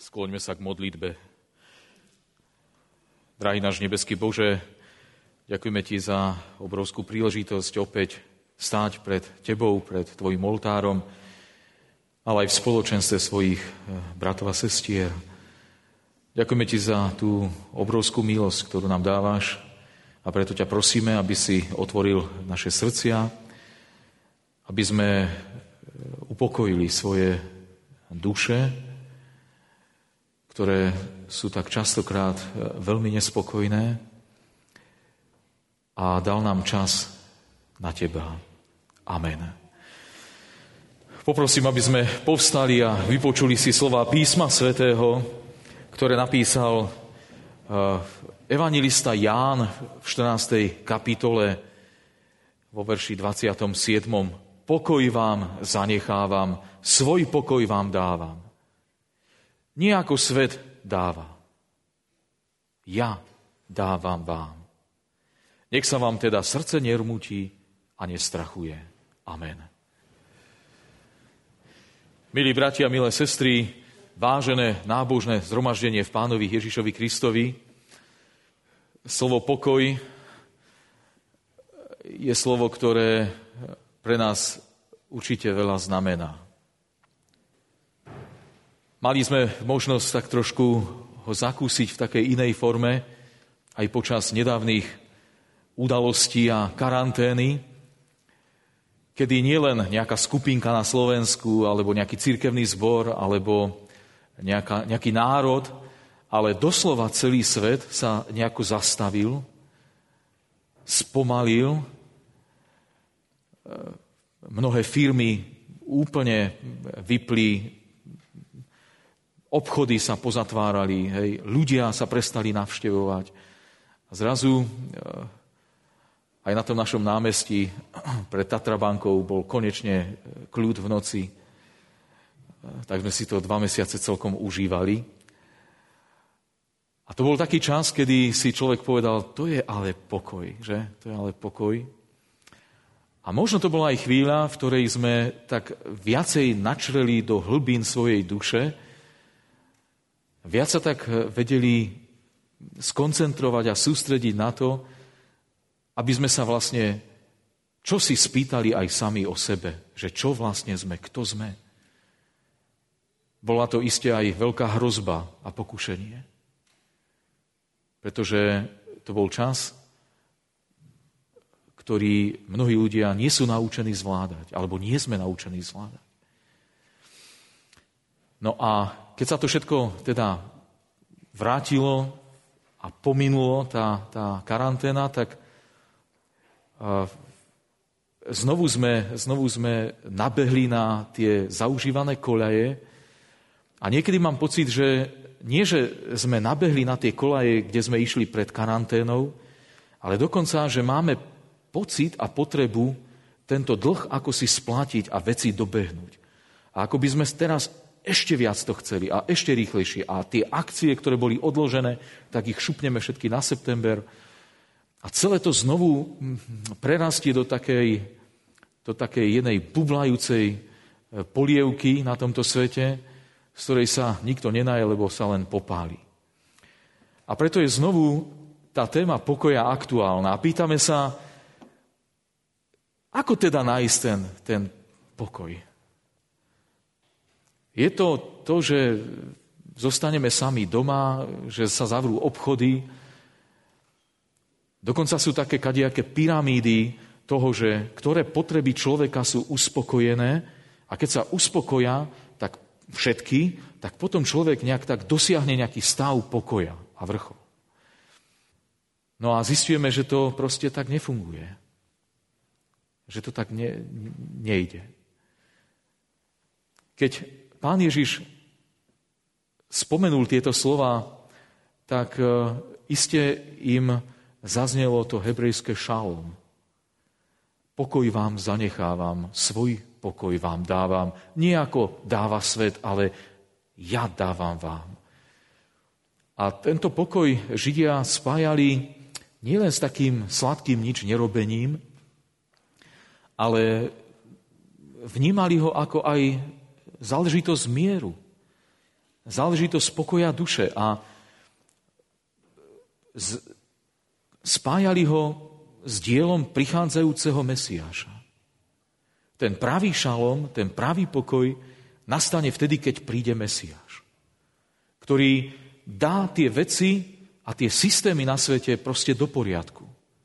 Skloňme sa k modlitbe. Drahý náš nebeský Bože, ďakujeme Ti za obrovskú príležitosť opäť stáť pred Tebou, pred Tvojim oltárom, ale aj v spoločenstve svojich bratov a sestier. Ďakujeme Ti za tú obrovskú milosť, ktorú nám dávaš, a preto ťa prosíme, aby si otvoril naše srdcia, aby sme upokojili svoje duše, ktoré sú tak častokrát veľmi nespokojné, a dal nám čas na Teba. Amen. Poprosím, aby sme povstali a vypočuli si slová písma svätého, ktoré napísal evanjelista Ján v 14. kapitole vo verši 27. Pokoj vám zanechávam, svoj pokoj vám dávam. Nie ako svet dáva. Ja dávam vám. Nech sa vám teda srdce nermúti a nestrachuje. Amen. Milí bratia, milé sestry, vážené nábožné zhromaždenie v Pánovi Ježišovi Kristovi, slovo pokoj je slovo, ktoré pre nás určite veľa znamená. Mali sme možnosť tak trošku ho zakúsiť v takej inej forme aj počas nedávnych udalostí a karantény, kedy nielen nejaká skupinka na Slovensku, alebo nejaký cirkevný zbor, alebo nejaký národ, ale doslova celý svet sa nejako zastavil, spomalil. Mnohé firmy úplne vypli, obchody sa pozatvárali, ľudia sa prestali navštevovať. A zrazu aj na tom našom námestí pred Tatrabankou bol konečne kľud v noci. Tak sme si to 2 mesiace celkom užívali. A to bol taký čas, kedy si človek povedal, to je ale pokoj, že? To je ale pokoj. A možno to bola aj chvíľa, v ktorej sme tak viacej načreli do hlbín svojej duše, viac sa tak vedeli skoncentrovať a sústrediť na to, aby sme sa vlastne čosi spýtali aj sami o sebe, že čo vlastne sme, kto sme. Bola to iste aj veľká hrozba a pokušenie, pretože to bol čas, ktorý mnohí ľudia nie sú naučení zvládať, alebo nie sme naučení zvládať. No a keď sa to všetko teda vrátilo a pominulo, tá karanténa, tak znovu sme nabehli na tie zaužívané koľaje a niekedy mám pocit, že nie, že sme nabehli na tie koľaje, kde sme išli pred karanténou, ale dokonca, že máme pocit a potrebu tento dlh ako si splatiť a veci dobehnúť. A ako by sme teraz ešte viac to chceli a ešte rýchlejšie. A tie akcie, ktoré boli odložené, tak ich šupneme všetky na september. A celé to znovu prerastie do takej jednej bublajúcej polievky na tomto svete, z ktorej sa nikto nenaje, lebo sa len popáli. A preto je znovu tá téma pokoja aktuálna. A pýtame sa, ako teda nájsť ten pokoj? Je to, že zostaneme sami doma, že sa zavrú obchody. Dokonca sú také kadejaké pyramídy toho, že ktoré potreby človeka sú uspokojené a keď sa uspokoja, tak všetky, tak potom človek nejak tak dosiahne nejaký stav pokoja a vrchol. No a zistujeme, že to proste tak nefunguje. Že to tak nejde. Keď Pán Ježiš spomenul tieto slova, tak iste im zaznelo to hebrejské šalom. Pokoj vám zanechávam, svoj pokoj vám dávam. Nie ako dáva svet, ale ja dávam vám. A tento pokoj Židia spájali nielen s takým sladkým nič nerobením, ale vnímali ho ako aj záležitosť mieru. záležitosť pokoja duše a spájali ho s dielom prichádzajúceho Mesiáša. Ten pravý šalom, ten pravý pokoj nastane vtedy, keď príde Mesiáš, ktorý dá tie veci a tie systémy na svete proste do poriadku.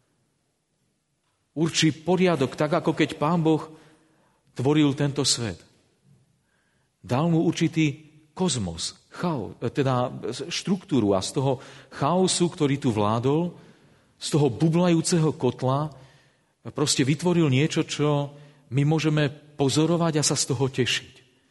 Určí poriadok, tak ako keď Pán Boh tvoril tento svet. Dal mu určitý kozmos, chaos, teda štruktúru a z toho chaosu, ktorý tu vládol, z toho bublajúceho kotla proste vytvoril niečo, čo my môžeme pozorovať a sa z toho tešiť.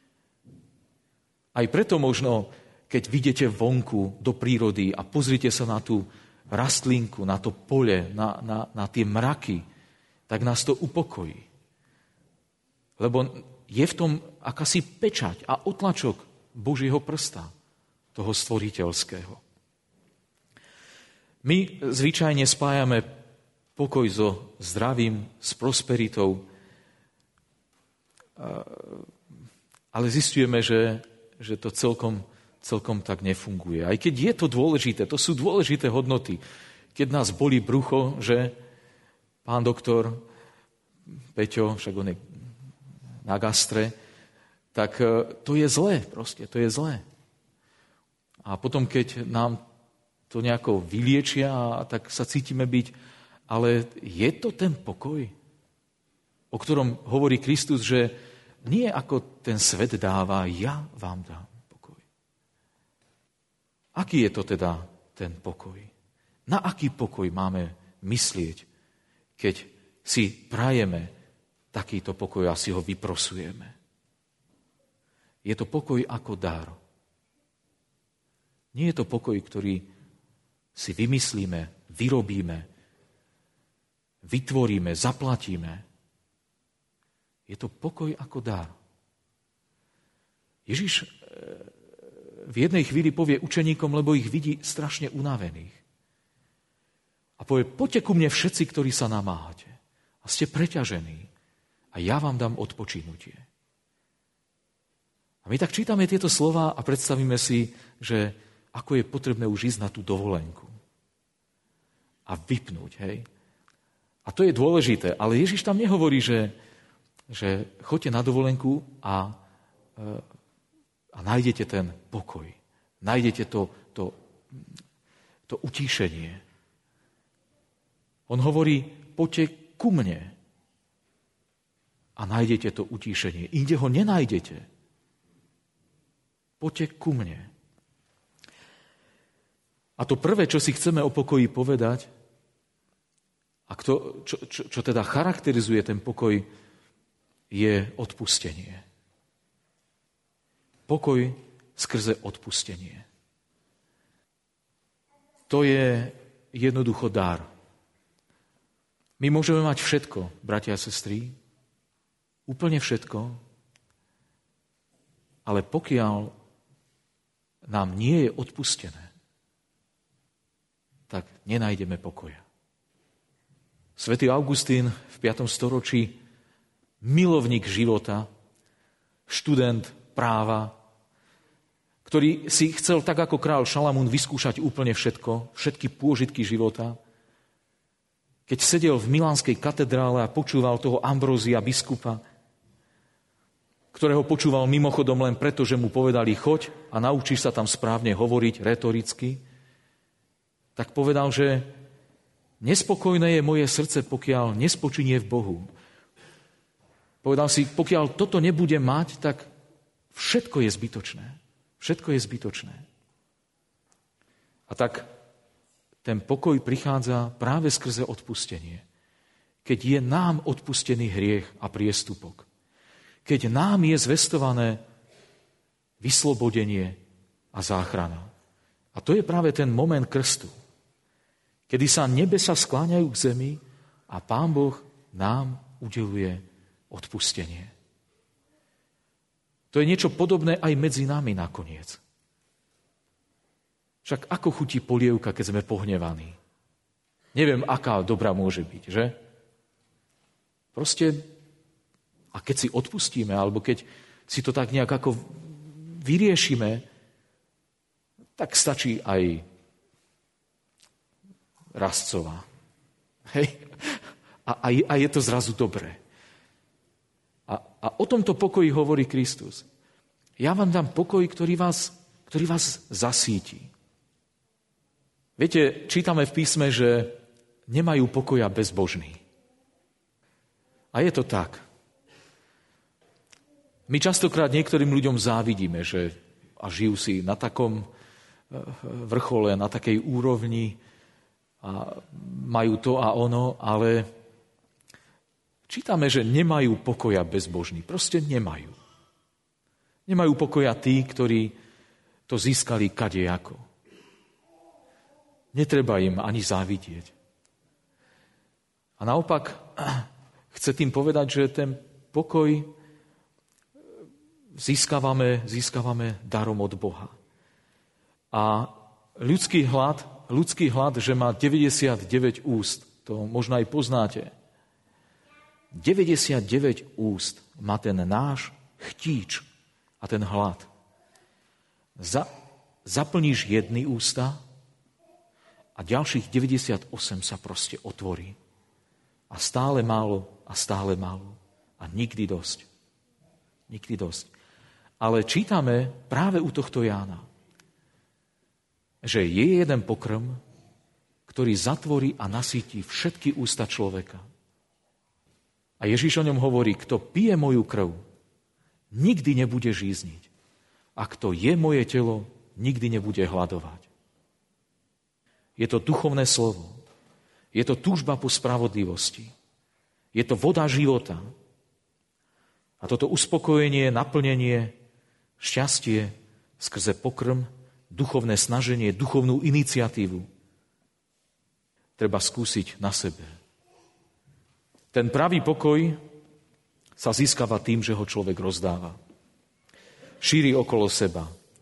Aj preto možno, keď vidíte vonku do prírody a pozrite sa na tú rastlinku, na to pole, na tie mraky, tak nás to upokojí. Lebo je v tom akási pečať a otlačok Božieho prsta, toho stvoriteľského. My zvyčajne spájame pokoj so zdravím, s prosperitou, ale zistujeme, že to celkom tak nefunguje. Aj keď je to dôležité, to sú dôležité hodnoty. Keď nás bolí brucho, že pán doktor Peťo, však on je na gastre, tak to je zlé, proste, to je zlé. A potom, keď nám to nejako vyliečia, tak sa cítime byť, ale je to ten pokoj, o ktorom hovorí Kristus, že nie ako ten svet dáva, ja vám dám pokoj. Aký je to teda ten pokoj? Na aký pokoj máme myslieť, keď si prajeme takýto pokoj a si ho vyprosujeme? Je to pokoj ako dar. Nie je to pokoj, ktorý si vymyslíme, vyrobíme, vytvoríme, zaplatíme. Je to pokoj ako dar. Ježiš v jednej chvíli povie učeníkom, lebo ich vidí strašne unavených. A povie, poďte ku mne všetci, ktorí sa namáhate a ste preťažení a ja vám dám odpočinutie. A my tak čítame tieto slova a predstavíme si, že ako je potrebné už ísť na tú dovolenku a vypnúť, hej. A to je dôležité, ale Ježiš tam nehovorí, že choďte na dovolenku a nájdete ten pokoj. Nájdete to utíšenie. On hovorí, poďte ku mne a nájdete to utíšenie. Inde ho nenájdete. Poďte ku mne. A to prvé, čo si chceme o pokoji povedať, a čo teda charakterizuje ten pokoj, je odpustenie. Pokoj skrze odpustenie. To je jednoducho dar. My môžeme mať všetko, bratia a sestry, úplne všetko, ale pokiaľ nám nie je odpustené, tak nenájdeme pokoja. Svätý Augustín v 5. storočí, milovník života, študent práva, ktorý si chcel tak ako kráľ Šalamún vyskúšať úplne všetko, všetky pôžitky života, keď sedel v milánskej katedrále a počúval toho Ambrózia biskupa, ktorého počúval mimochodom len preto, že mu povedali choď a naučíš sa tam správne hovoriť retoricky, tak povedal, že nespokojné je moje srdce, pokiaľ nespočinie v Bohu. Povedal si, pokiaľ toto nebude mať, tak všetko je zbytočné. Všetko je zbytočné. A tak ten pokoj prichádza práve skrze odpustenie. Keď je nám odpustený hriech a priestupok. Keď nám je zvestované vyslobodenie a záchrana. A to je práve ten moment krstu. Kedy sa nebesa skláňajú k zemi a Pán Boh nám udeluje odpustenie. To je niečo podobné aj medzi nami nakoniec. Však ako chutí polievka, keď sme pohnevaní? Neviem, aká dobrá môže byť, že? Proste, a keď si odpustíme, alebo keď si to tak nejak ako vyriešime, tak stačí aj rastcová. Hej? A je to zrazu dobré. A o tomto pokoji hovorí Kristus. Ja vám dám pokoj, ktorý vás zasíti. Viete, čítame v písme, že nemajú pokoja bezbožní. A je to tak. My častokrát niektorým ľuďom závidíme, že a žijú si na takom vrchole, na takej úrovni a majú to a ono, ale čítame, že nemajú pokoja bezbožní. Proste nemajú. Nemajú pokoja tí, ktorí to získali kadejako. Netreba im ani závidieť. A naopak chce tým povedať, že ten pokoj získavame darom od Boha. A ľudský hlad, že má 99 úst, to možno aj poznáte. 99 úst má ten náš chtíč a ten hlad. Zaplníš jedny ústa a ďalších 98 sa proste otvorí. A stále málo a nikdy dosť. Nikdy dosť. Ale čítame práve u tohto Jána, že je jeden pokrm, ktorý zatvorí a nasýti všetky ústa človeka. A Ježiš o ňom hovorí, kto pije moju krv, nikdy nebude žízniť. A kto je moje telo, nikdy nebude hladovať. Je to duchovné slovo. Je to túžba po spravodlivosti. Je to voda života. A toto uspokojenie, naplnenie, šťastie skrze pokrm, duchovné snaženie, duchovnú iniciatívu treba skúsiť na sebe. Ten pravý pokoj sa získava tým, že ho človek rozdáva. Šíri okolo seba.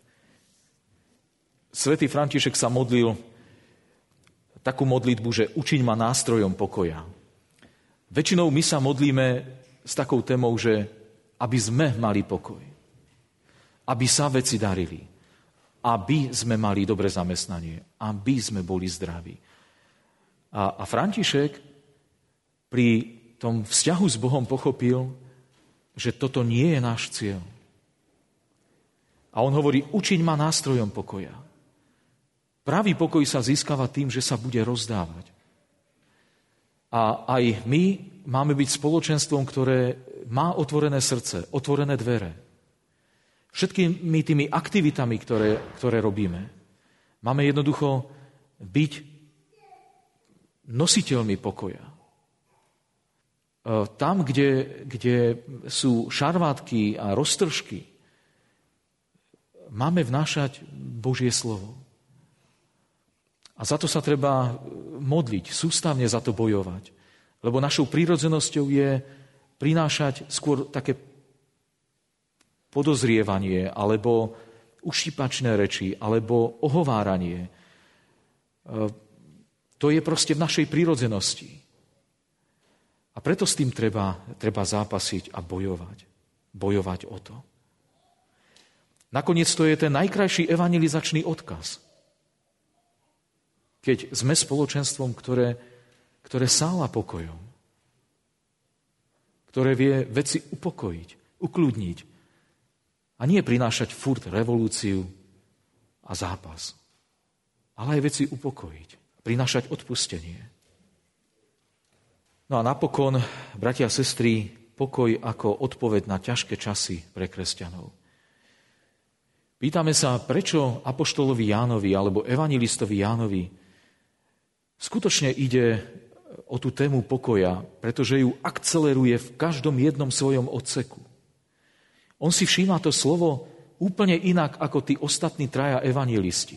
Svätý František sa modlil takú modlitbu, že učiň ma nástrojom pokoja. Väčšinou my sa modlíme s takou témou, že aby sme mali pokoj. Aby sa veci darili. Aby sme mali dobré zamestnanie. Aby sme boli zdraví. A František pri tom vzťahu s Bohom pochopil, že toto nie je náš cieľ. A on hovorí, učiň ma nástrojom pokoja. Pravý pokoj sa získava tým, že sa bude rozdávať. A aj my máme byť spoločenstvom, ktoré má otvorené srdce, otvorené dvere. Všetkými tými aktivitami, ktoré robíme, máme jednoducho byť nositeľmi pokoja. Tam, kde sú šarvátky a roztržky, máme vnášať Božie slovo. A za to sa treba modliť, sústavne za to bojovať. Lebo našou prírodzenosťou je prinášať skôr také podozrievanie, alebo ušípačné reči, alebo ohováranie. To je proste v našej prírodzenosti. A preto s tým treba zápasiť a bojovať. Bojovať o to. Nakoniec to je ten najkrajší evangelizačný odkaz. Keď sme spoločenstvom, ktoré sála pokojom, ktoré vie veci upokojiť, ukľudniť a nie prinášať furt revolúciu a zápas, ale aj veci upokojiť, prinášať odpustenie. No a napokon, bratia a sestry, pokoj ako odpoveď na ťažké časy pre kresťanov. Pýtame sa, prečo apoštolovi Jánovi alebo evanjelistovi Jánovi skutočne ide o tú tému pokoja, pretože ju akceleruje v každom jednom svojom odseku. On si všíma to slovo úplne inak ako tí ostatní traja evanjelisti.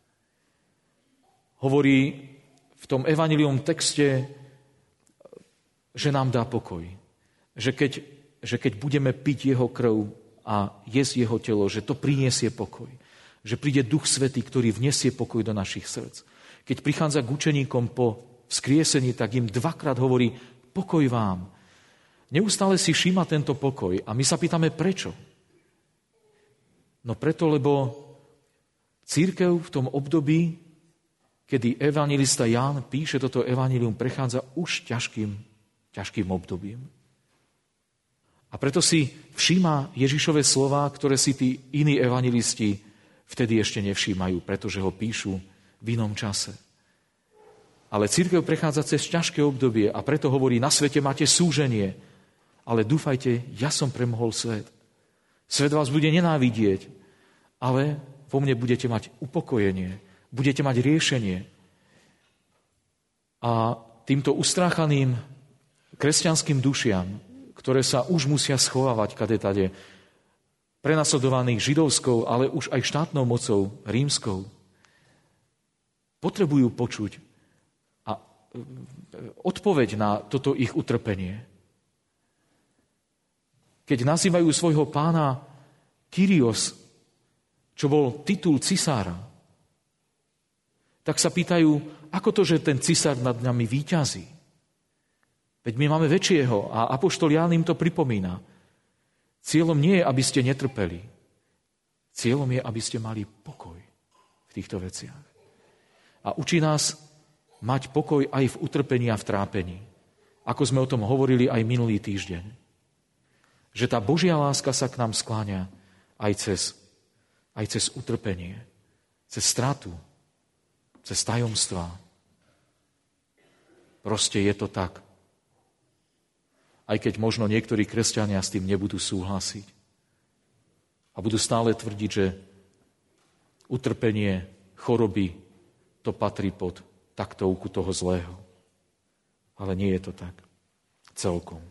Hovorí v tom evanjeliom texte, že nám dá pokoj. Že keď budeme piť jeho krv a jesť jeho telo, že to priniesie pokoj. Že príde Duch Svätý, ktorý vniesie pokoj do našich srdc. Keď prichádza k učeníkom po vzkriesení, tak im dvakrát hovorí pokoj vám. Neustále si všíma tento pokoj a my sa pýtame prečo. No preto, lebo Cirkev v tom období, kedy evanjelista Ján píše toto evanjelium, prechádza už ťažkým obdobím. A preto si všíma Ježišove slová, ktoré si tí iní evanjelisti vtedy ešte nevšímajú, pretože ho píšu v inom čase. Ale cirkev prechádza cez ťažké obdobie a preto hovorí, na svete máte súženie, ale dúfajte, ja som premohol svet. Svet vás bude nenávidieť, ale vo mne budete mať upokojenie, budete mať riešenie. A týmto ustráchaným kresťanským dušiam, ktoré sa už musia schovávať kadetade, prenasledovaných židovskou, ale už aj štátnou mocou rímskou, potrebujú počuť a odpoveď na toto ich utrpenie. Keď nazývajú svojho pána Kyrios, čo bol titul cisára, tak sa pýtajú, ako to, že ten cisár nad nami víťazí. Veď my máme väčšieho a apoštol Ján im to pripomína. Cieľom nie je, aby ste netrpeli. Cieľom je, aby ste mali pokoj v týchto veciach. A učí nás mať pokoj aj v utrpení a v trápení. Ako sme o tom hovorili aj minulý týždeň. Že tá Božia láska sa k nám skláňa aj cez utrpenie, cez stratu, cez tajomstvá. Proste je to tak. Aj keď možno niektorí kresťania s tým nebudú súhlasiť. A budú stále tvrdiť, že utrpenie, choroby, to patrí pod taktovku toho zlého. Ale nie je to tak. Celkom.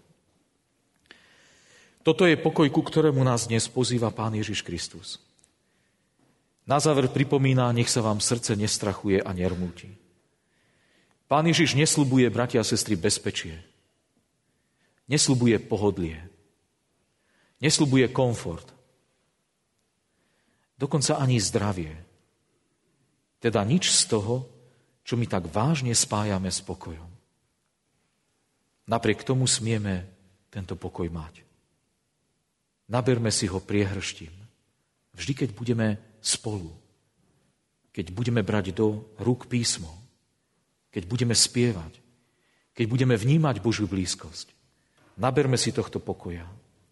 Toto je pokoj, ku ktorému nás dnes pozýva Pán Ježiš Kristus. Na záver pripomína, nech sa vám srdce nestrachuje a nermúti. Pán Ježiš nesľubuje, bratia a sestry, bezpečie. Nesľubuje pohodlie. Nesľubuje komfort. Dokonca ani zdravie. Teda nič z toho, čo my tak vážne spájame s pokojom. Napriek tomu smieme tento pokoj mať. Naberme si ho priehrštím. Vždy, keď budeme spolu, keď budeme brať do rúk písmo, keď budeme spievať, keď budeme vnímať Božiu blízkosť. Naberme si tohto pokoja,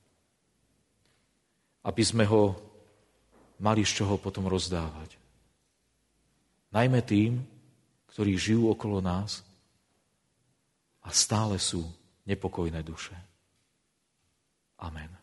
aby sme ho mali z čoho potom rozdávať. Najmä tým, ktorí žijú okolo nás a stále sú nepokojné duše. Amen.